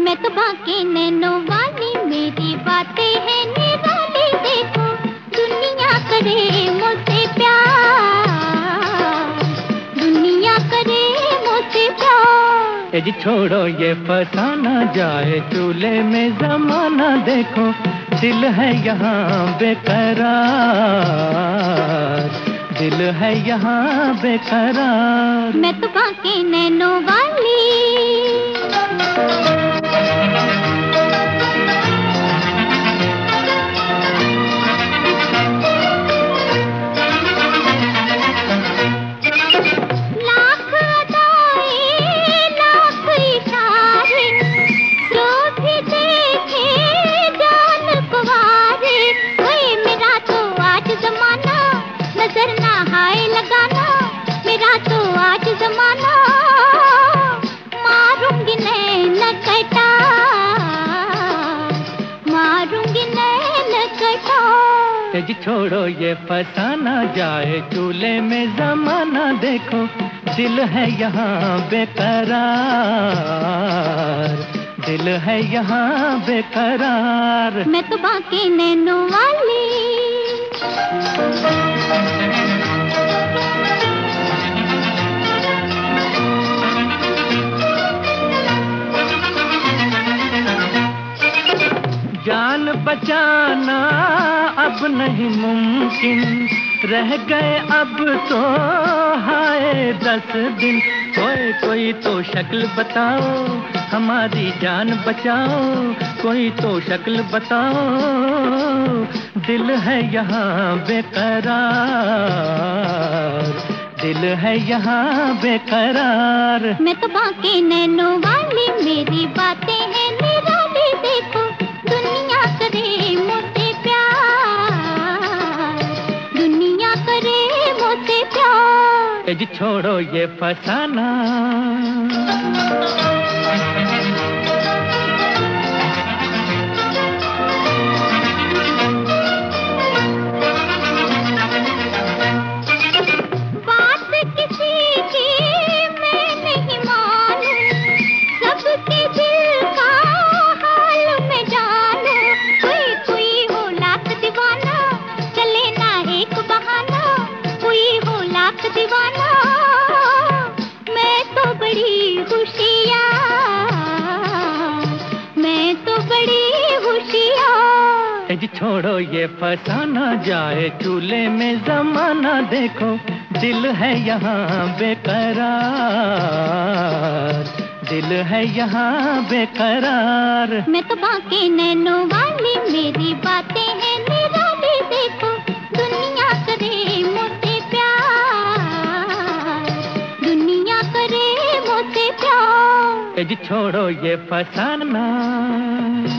मैं तो बाकी नैनो वाली, मेरी बातें हैं निराली। देखो दुनिया करे मुझसे प्यार, दुनिया करे मुझसे प्यार। जी छोड़ो ये फसाना, जाए चूल्हे में जमाना। देखो दिल है यहाँ बेकरार, दिल है यहाँ बेकरार। मैं तो बाकी नैनो वाली। लाख अदाएं लाख इशारे, जो भी देखे जान कुंवारे। ओए मेरा तो आज जमाना, नजर ना हाय लगाना। मेरा तो आज जमाना, मारूंगी नैन कटार, मारूंगी नैन कटार। जी छोड़ो ये फसाना, जाए चूल्हे में जमाना। देखो दिल है यहाँ बेकरार, दिल है यहाँ बेकरार। मैं तो बाकी नैनो वाली। जान बचाना अब नहीं मुमकिन, रह गए अब तो हाय 10 दिन। कोई तो शक्ल बताओ, हमारी जान बचाओ। कोई तो शक्ल बताओ, दिल है यहाँ बेकरार, दिल है यहाँ बेकरार। मैं तो बाकी नैनो वाली, मेरी बातें हैं निराली। देखो दुनिया करे मुझसे प्यार, दुनिया करे मुझसे प्यार। जी छोड़ो ये फसाना। बात किसी की मैं नहीं मानूं, सबके दिल का हाल मैं जानूं। कोई हो लाख दीवाना, चले ना एक बहाना। कोई हो लाख दीवाना, मैं तो बड़ी होशियार, मैं तो बड़ी होशियार। जी छोड़ो ये फसाना, जाए चूल्हे में जमाना। देखो दिल है यहाँ बेकरार, दिल है यहाँ बेकरार। मैं तो बाकी नैनो वाली, मेरी बातें हैं निराली। देखो दुनिया करे मुझसे प्यार, दुनिया करे मुझसे प्यार। जी छोड़ो ये फसाना।